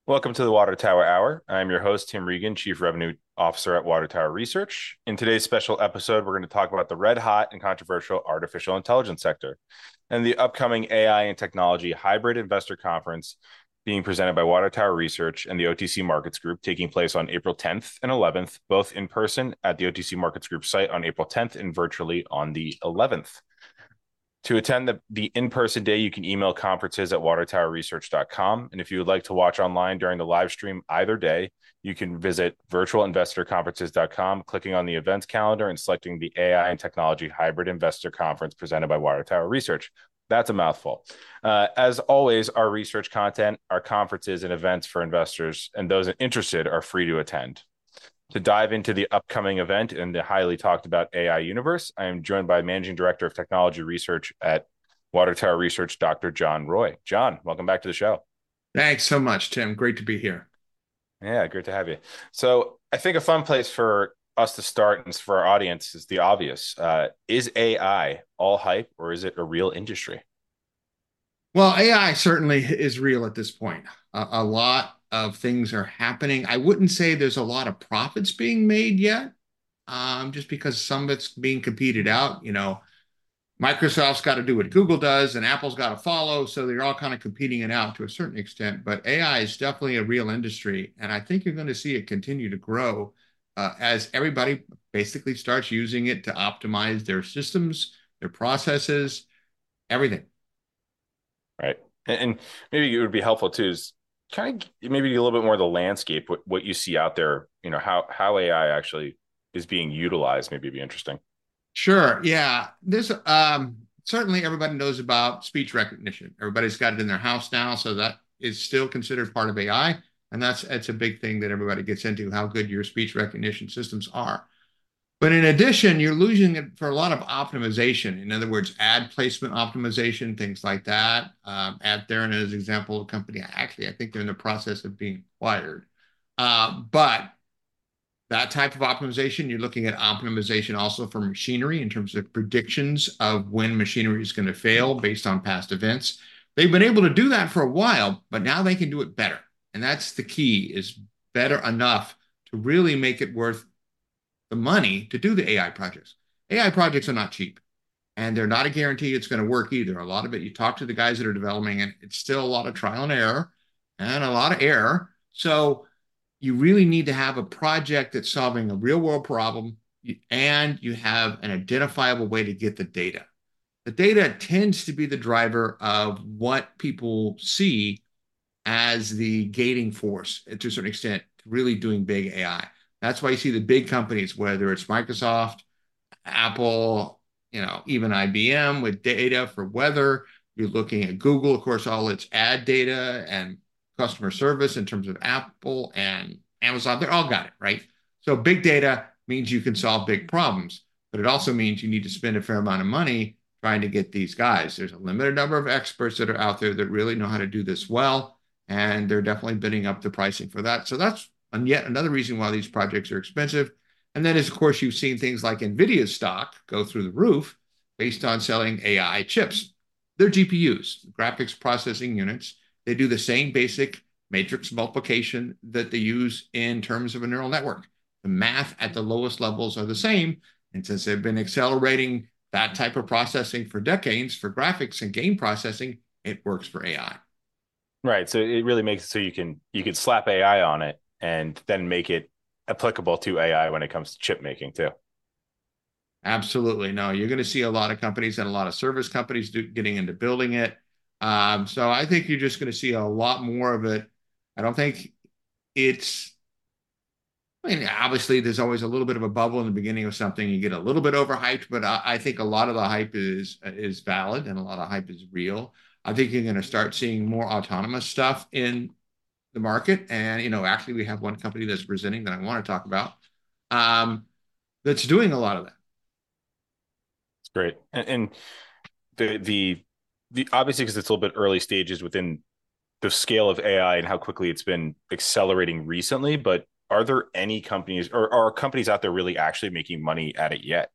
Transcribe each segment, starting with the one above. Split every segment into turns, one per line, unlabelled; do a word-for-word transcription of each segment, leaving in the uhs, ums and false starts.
Welcome to the Water Tower Hour. I'm your host, Tim Regan, Chief Revenue Officer at Water Tower Research. In today's special episode, we're going to talk about the red hot and controversial artificial intelligence sector and the upcoming A I and Technology Hybrid Investor Conference being presented by Water Tower Research and the O T C Markets Group, taking place on April tenth and eleventh, both in person at the O T C Markets Group site on April tenth and virtually on the eleventh. To attend the, the in-person day, you can email conferences at water tower research dot com. And if you would like to watch online during the live stream either day, you can visit virtual investor conferences dot com, clicking on the events calendar and selecting the A I and Technology Hybrid Investor Conference presented by Water Tower Research. That's a mouthful. Uh, as always, our research content, our conferences and events for investors and those interested are free to attend. To dive into the upcoming event and the highly talked about A I universe, I am joined by Managing Director of Technology Research at Water Tower Research, Doctor John Roy. John, welcome back to the show.
Thanks so much, Tim. Great to be here.
Yeah, great to have you. So I think a fun place for us to start and for our audience is the obvious. Uh, is A I all hype or is it a real industry?
Well, A I certainly is real at this point. A, a lot of things are happening. I wouldn't say there's a lot of profits being made yet, um, just because some of it's being competed out. You know, Microsoft's got to do what Google does, and Apple's got to follow. So they're all kind of competing it out to a certain extent. But A I is definitely a real industry, and I think you're going to see it continue to grow uh, as everybody basically starts using it to optimize their systems, their processes, everything.
Right. And, and maybe it would be helpful too is kind of maybe a little bit more of the landscape, what, what you see out there, you know, how, how A I actually is being utilized, maybe it'd be interesting.
Sure. Yeah. This um certainly everybody knows about speech recognition. Everybody's got it in their house now, so that is still considered part of A I. And that's that's a big thing that everybody gets into, how good your speech recognition systems are. But in addition, you're losing it for a lot of optimization. In other words, ad placement optimization, things like that. Um, AdTheorent is an example of a company. Actually, I think they're in the process of being acquired. Uh, but that type of optimization, you're looking at optimization also for machinery in terms of predictions of when machinery is going to fail based on past events. They've been able to do that for a while, but now they can do it better. And that's the key, is better enough to really make it worth the money to do the A I projects. A I projects are not cheap, and they're not a guarantee it's going to work either. A lot of it, you talk to the guys that are developing it, it's still a lot of trial and error and a lot of error. So you really need to have a project that's solving a real world problem, and you have an identifiable way to get the data. The data tends to be the driver of what people see as the gating force to a certain extent, really doing big A I. That's why you see the big companies, whether it's Microsoft, Apple, you know, even I B M with data for weather. You're looking at Google, of course, all its ad data and customer service in terms of Apple and Amazon. They're all got it, right? So big data means you can solve big problems, but it also means you need to spend a fair amount of money trying to get these guys. There's a limited number of experts that are out there that really know how to do this well, and they're definitely bidding up the pricing for that. So that's yet another reason why these projects are expensive. And then, of course, you've seen things like NVIDIA's stock go through the roof based on selling A I chips. They're G P Us, graphics processing units. They do the same basic matrix multiplication that they use in terms of a neural network. The math at the lowest levels are the same. And since they've been accelerating that type of processing for decades for graphics and game processing, it works for A I.
Right. So it really makes it so you can you can slap A I on it and then make it applicable to A I when it comes to chip making too.
Absolutely. No, you're going to see a lot of companies and a lot of service companies do, getting into building it. Um, so I think you're just going to see a lot more of it. I don't think it's, I mean, obviously there's always a little bit of a bubble in the beginning of something. You get a little bit overhyped, but I, I think a lot of the hype is is valid and a lot of hype is real. I think you're going to start seeing more autonomous stuff in the market. And, you know, actually we have one company that's presenting that I want to talk about, um, that's doing a lot of that.
It's great. And, and the the the obviously because it's a little bit early stages within the scale of A I and how quickly it's been accelerating recently, but are there any companies or are companies out there really actually making money at it yet?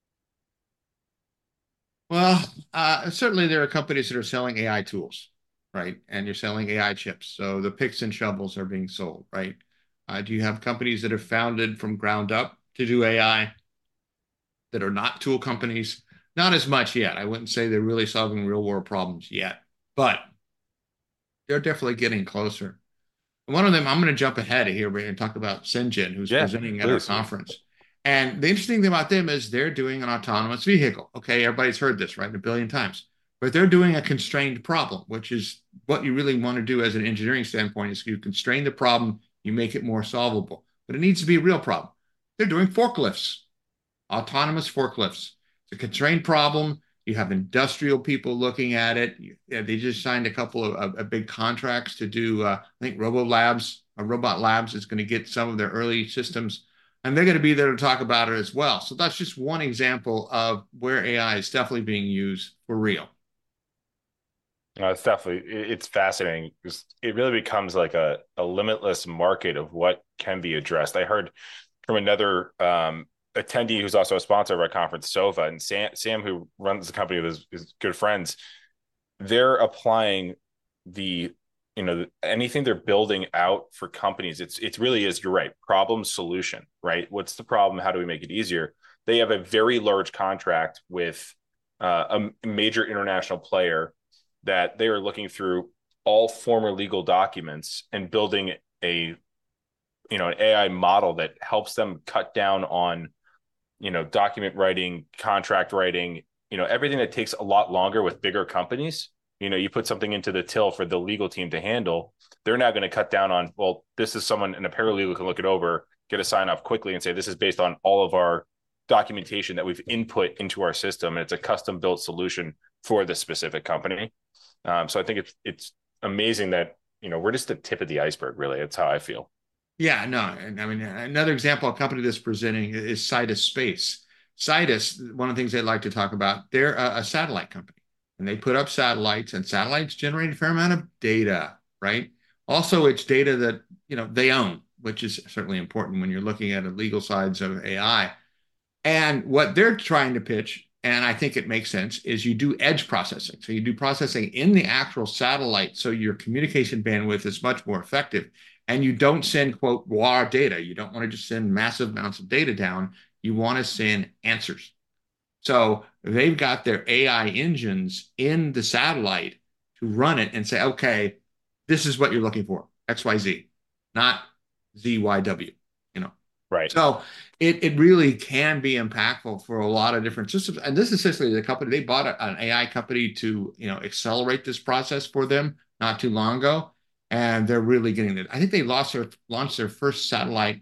Well, uh, certainly there are companies that are selling A I tools, right? And you're selling A I chips. So the picks and shovels are being sold, right? Uh, do you have companies that are founded from ground up to do A I that are not tool companies? Not as much yet. I wouldn't say they're really solving real world problems yet, but they're definitely getting closer. One of them, I'm going to jump ahead of here. We're going to talk about Cyngn, who's
Yeah,
presenting at our
please.
conference. And the interesting thing about them is they're doing an autonomous vehicle. Okay, everybody's heard this, right? A billion times. But they're doing a constrained problem, which is what you really want to do as an engineering standpoint is you constrain the problem, you make it more solvable. But it needs to be a real problem. They're doing forklifts, autonomous forklifts. It's a constrained problem. You have industrial people looking at it. You, yeah, they just signed a couple of, of, of big contracts to do, uh, I think Robo Labs, or Robot Labs is going to get some of their early systems, and they're going to be there to talk about it as well. So that's just one example of where A I is definitely being used for real.
No, it's definitely it's fascinating because it really becomes like a, a limitless market of what can be addressed. I heard from another um, attendee who's also a sponsor of our conference, Sova, and Sam, Sam who runs the company with his, his good friends. They're applying the you know anything they're building out for companies. It's it really is, you're right, problem solution, right? What's the problem? How do we make it easier? They have a very large contract with uh, a major international player that they are looking through all former legal documents and building a you know an A I model that helps them cut down on you know document writing, contract writing, you know everything that takes a lot longer with bigger companies. You know you put something into the till for the legal team to handle, they're now going to cut down on, well, this is someone, and a paralegal can look it over, get a sign off quickly and say this is based on all of our documentation that we've input into our system, and it's a custom built solution for this specific company. Um, so I think it's it's amazing that you know we're just the tip of the iceberg. Really, that's how I feel.
Yeah, no, and I mean another example, a company that's presenting is Sidus Space. Sidus, one of the things they like to talk about, they're a, a satellite company, and they put up satellites, and satellites generate a fair amount of data, right? Also, it's data that you know they own, which is certainly important when you're looking at the legal sides of A I. And what they're trying to pitch, and I think it makes sense, is you do edge processing. So you do processing in the actual satellite, so your communication bandwidth is much more effective. And you don't send, quote, raw data. You don't want to just send massive amounts of data down. You want to send answers. So they've got their A I engines in the satellite to run it and say, okay, this is what you're looking for, X Y Z, not Z Y W, you know.
Right.
So it, it really can be impactful for a lot of different systems. And this is essentially the company, they bought a, an A I company to, you know, accelerate this process for them not too long ago. And they're really getting it. I think they lost their, launched their first satellite,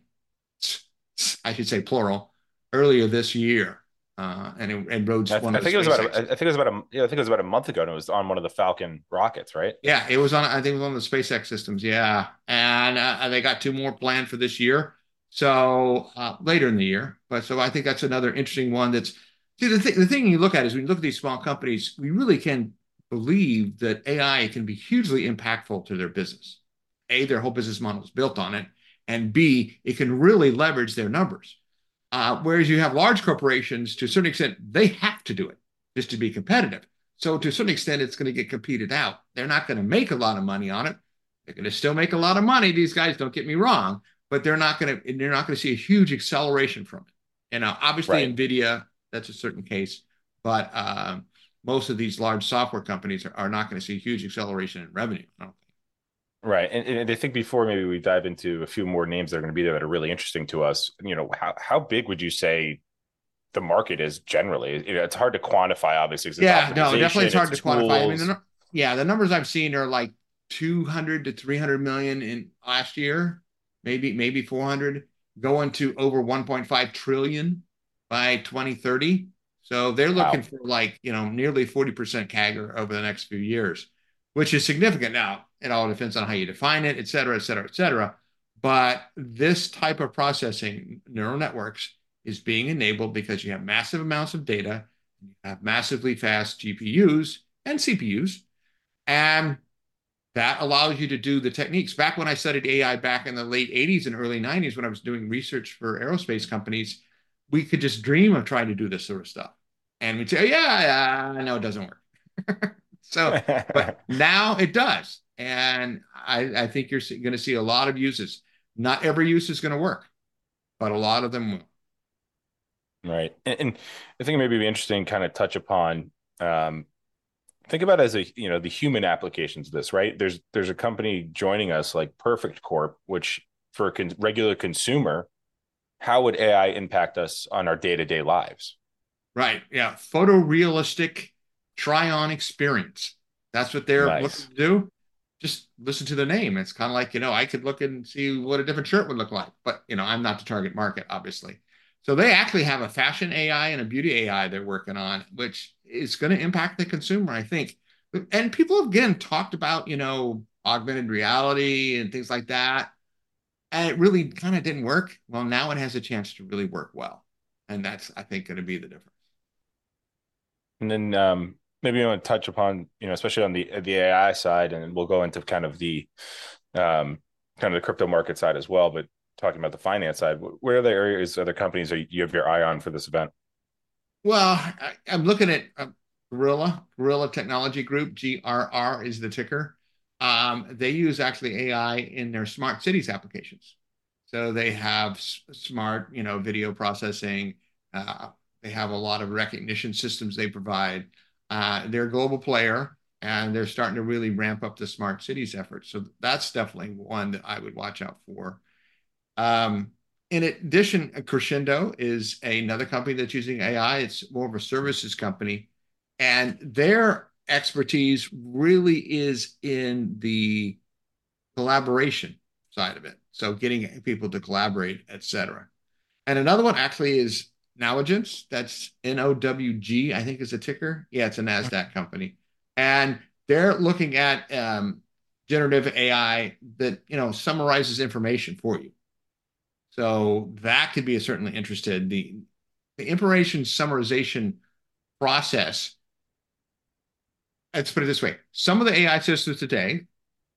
I should say plural, earlier this year. Uh, and it, and rode
I,
one
I
of the
think it was about
SpaceX.
a, I think it was about a yeah, I think it was about a month ago, and it was on one of the Falcon rockets, right?
Yeah, it was on, I think it was on the SpaceX systems. Yeah. And uh, they got two more planned for this year. So uh, later in the year. But so I think that's another interesting one that's, see, the, th- the thing you look at is when you look at these small companies, we really can believe that A I can be hugely impactful to their business. A, their whole business model is built on it. And B, it can really leverage their numbers. Uh, whereas you have large corporations, to a certain extent, they have to do it just to be competitive. So to a certain extent, it's going to get competed out. They're not going to make a lot of money on it. They're going to still make a lot of money. These guys, don't get me wrong, but they're not going to, they're not going to see a huge acceleration from it. You know, obviously
Right.
NVIDIA, that's a certain case, but uh, most of these large software companies are, are not going to see a huge acceleration in revenue. I don't think.
Right. And, and I think before maybe we dive into a few more names that are going to be there that are really interesting to us, you know, how, how big would you say the market is generally? You know, it's hard to quantify, obviously, because it's
Yeah, no,
optimization,
definitely it's hard
it's
to quantify. I mean,
tools.
the, yeah, the numbers I've seen are like two hundred to three hundred million in last year, maybe maybe four hundred, going to over one point five trillion by twenty thirty. So they're looking
Wow.
for like, you know, nearly forty percent C A G R over the next few years, which is significant. Now, it all depends on how you define it, et cetera, et cetera, et cetera. But this type of processing, neural networks, is being enabled because you have massive amounts of data, you have massively fast G P Us and C P Us, and that allows you to do the techniques. Back when I studied A I back in the late eighties and early nineties, when I was doing research for aerospace companies, we could just dream of trying to do this sort of stuff. And we'd say, yeah, yeah, no, it doesn't work. So, but now it does. And I, I think you're going to see a lot of uses. Not every use is going to work, but a lot of them will.
Right. And, and I think it maybe be interesting kind of touch upon um, think about it as a you know the human applications of this, right? There's there's a company joining us like Perfect Corp, which for a con- regular consumer, how would A I impact us on our day-to-day lives?
Right. Yeah. Photorealistic try-on experience. That's what they're looking
Nice.
to do. Just listen to the name. It's kind of like, you know, I could look and see what a different shirt would look like. But, you know, I'm not the target market, obviously. So they actually have a fashion A I and a beauty A I they're working on, which is going to impact the consumer, I think. And people have, again, talked about, you know, augmented reality and things like that. And it really kind of didn't work. Well, now it has a chance to really work well. And that's, I think, going to be the difference.
And then um, maybe you want to touch upon, you know, especially on the the A I side, and we'll go into kind of the um, kind of the crypto market side as well. But talking about the finance side, where are the areas, other companies are you have your eye on for this event?
Well, I, I'm looking at uh, Gorilla, Gorilla Technology Group, G R R is the ticker. Um, they use actually A I in their smart cities applications. So they have s- smart, you know, video processing. Uh, they have a lot of recognition systems they provide. Uh, they're a global player and they're starting to really ramp up the smart cities effort. So that's definitely one that I would watch out for. Um, in addition, Crescendo is another company that's using A I. It's more of a services company, and their expertise really is in the collaboration side of it. So getting people to collaborate, et cetera. And another one actually is Nowagence. That's N O W G, I think is a ticker. Yeah, it's a NASDAQ company. And they're looking at um, generative A I that, you know, summarizes information for you. So that could be a certainly interested. The, the information summarization process, let's put it this way. Some of the A I systems today,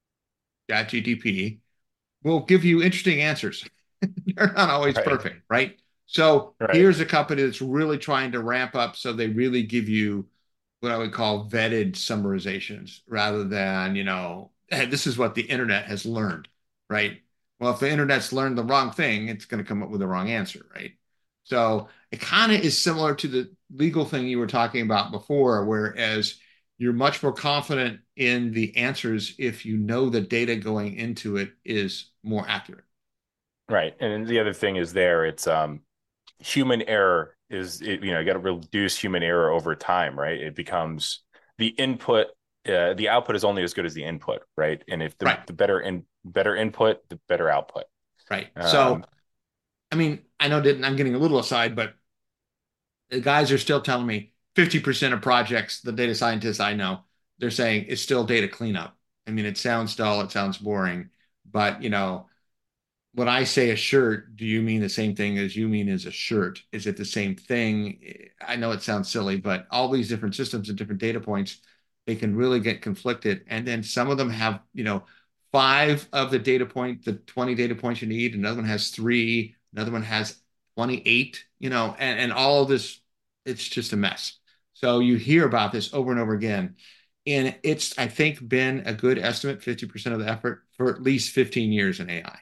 ChatGPT, will give you interesting answers. They're not always
Right.
perfect, right? So
Right.
here's a company that's really trying to ramp up so they really give you what I would call vetted summarizations rather than, you know, hey, this is what the internet has learned, right? Well, if the internet's learned the wrong thing, it's going to come up with the wrong answer, right? So it kind of is similar to the legal thing you were talking about before, whereas you're much more confident in the answers if you know the data going into it is more accurate.
Right. And the other thing is there, it's um human error is it, you know, you got to reduce human error over time, right? It becomes the input, uh, the output is only as good as the input, right? And if the
Right,
the better in better input, the better output.
right. So,
Um,
I mean, I know that I'm getting a little aside, but the guys are still telling me fifty percent of projects, the data scientists I know, they're saying it's still data cleanup. I mean, it sounds dull, it sounds boring, but you know, when I say a shirt, do you mean the same thing as you mean as a shirt? Is it the same thing? I know it sounds silly, but all these different systems and different data points, they can really get conflicted. And then some of them have, you know, five of the data point, the twenty data points you need. Another one has three. Another one has twenty-eight, you know, and, and all of this, it's just a mess. So you hear about this over and over again. And it's, I think, been a good estimate, fifty percent of the effort for at least fifteen years in A I.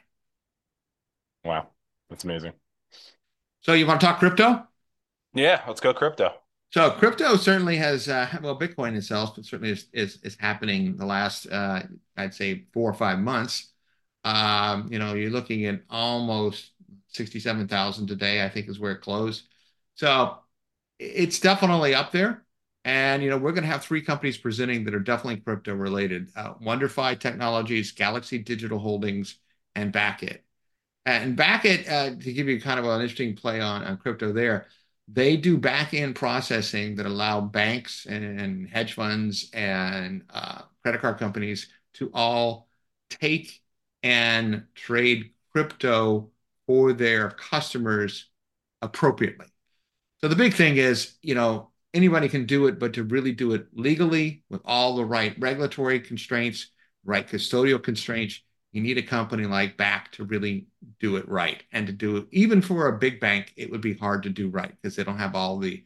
wow, that's amazing.
So you want to talk crypto?
Yeah, let's go crypto.
So crypto certainly has, uh, well, Bitcoin itself, but certainly is, is, is happening the last, uh, I'd say four or five months. Um, you know, you're looking at almost sixty-seven thousand today, I think is where it closed. So it's definitely up there. And, you know, we're going to have three companies presenting that are definitely crypto related. Uh, WonderFi Technologies, Galaxy Digital Holdings, and Backit. And Backit, uh, to give you kind of an interesting play on, on crypto there, they do back-end processing that allow banks and hedge funds and uh, credit card companies to all take and trade crypto for their customers appropriately. So the big thing is, you know, anybody can do it, but to really do it legally with all the right regulatory constraints, right custodial constraints, you need a company like Back to really do it right. And to do it, even for a big bank, it would be hard to do right because they don't have all the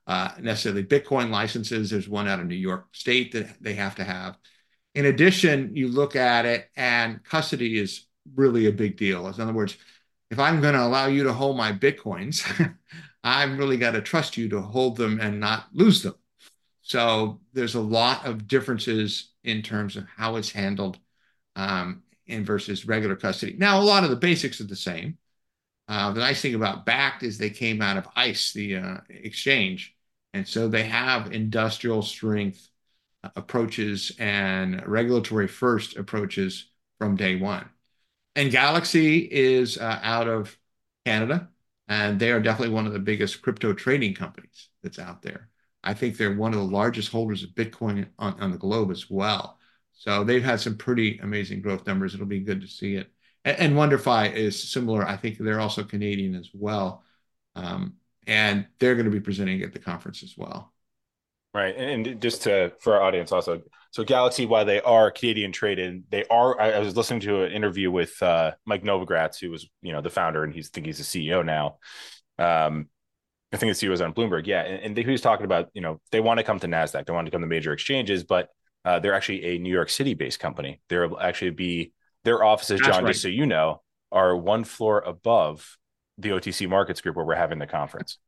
uh, necessarily Bitcoin licenses. There's one out of New York State that they have to have. In addition, you look at it, and custody is really a big deal. In other words, if I'm going to allow you to hold my Bitcoins, I've really got to trust you to hold them and not lose them. So there's a lot of differences in terms of how it's handled um, in versus regular custody. Now, a lot of the basics are the same. Uh, the nice thing about Bakkt is they came out of ICE, the uh, exchange, and so they have industrial strength approaches and regulatory first approaches from day one. And Galaxy is uh, out of Canada, and they are definitely one of the biggest crypto trading companies that's out there. I think they're one of the largest holders of Bitcoin on, on the globe as well. So they've had some pretty amazing growth numbers. It'll be good to see it. And, and WonderFi is similar. I think they're also Canadian as well. Um, and they're going to be presenting at the conference as well.
Right. And just to, for our audience also, so Galaxy, while they are Canadian traded, they are, I, I was listening to an interview with uh, Mike Novogratz, who was, you know, the founder, and he's, I think he's the C E O now. Um, I think the C E O was on Bloomberg. Yeah. And, and he was talking about, you know, they want to come to NASDAQ. They want to come to major exchanges, but uh, they're actually a New York City based company. They're actually be, their offices,
That's
John,
right.
just so you know, are one floor above the O T C Markets Group where we're having the conference.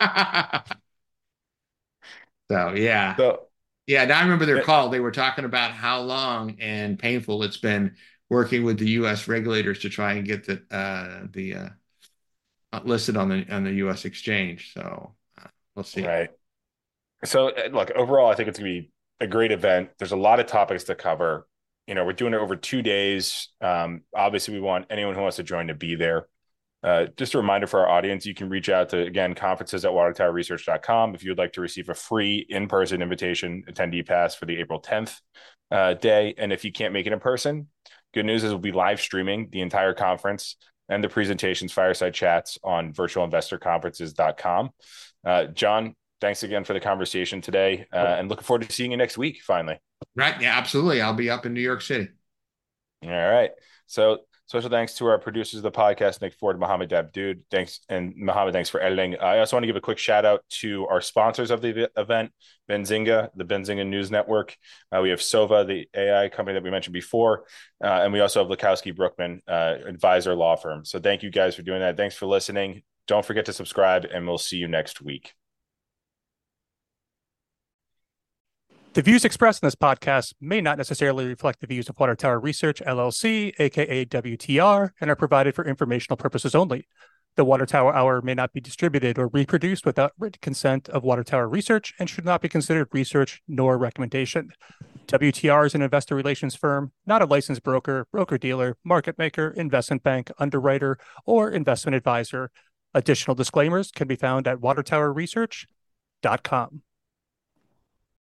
So, yeah.
So,
yeah, now I remember their call. They were talking about how long and painful it's been working with the U S regulators to try and get the uh, the uh, listed on the on the U S exchange. So uh, we'll see.
Right. So, look, overall, I think it's going to be a great event. There's a lot of topics to cover. You know, we're doing it over two days. Um, obviously, we want anyone who wants to join to be there. Uh, just a reminder for our audience, you can reach out to, again, conferences at water tower research dot com if you'd like to receive a free in-person invitation attendee pass for the April tenth uh, day. And if you can't make it in person, good news is we'll be live streaming the entire conference and the presentations, fireside chats on virtual investor conferences dot com. Uh, John, thanks again for the conversation today, uh, and looking forward to seeing you next week, finally.
Right. Yeah, absolutely. I'll be up in New York City.
All right. So special thanks to our producers of the podcast, Nick Ford, Mohammed Dabdood. Thanks. And Mohammed, thanks for editing. I also want to give a quick shout out to our sponsors of the event, Benzinga, the Benzinga News Network. Uh, we have Sova, the A I company that we mentioned before. Uh, and we also have Lukowski Brookman, uh, advisor law firm. So thank you guys for doing that. Thanks for listening. Don't forget to subscribe, and we'll see you next week.
The views expressed in this podcast may not necessarily reflect the views of Water Tower Research, L L C, aka W T R, and are provided for informational purposes only. The Water Tower Hour may not be distributed or reproduced without written consent of Water Tower Research and should not be considered research nor recommendation. W T R is an investor relations firm, not a licensed broker, broker-dealer, market maker, investment bank, underwriter, or investment advisor. Additional disclaimers can be found at water tower research dot com.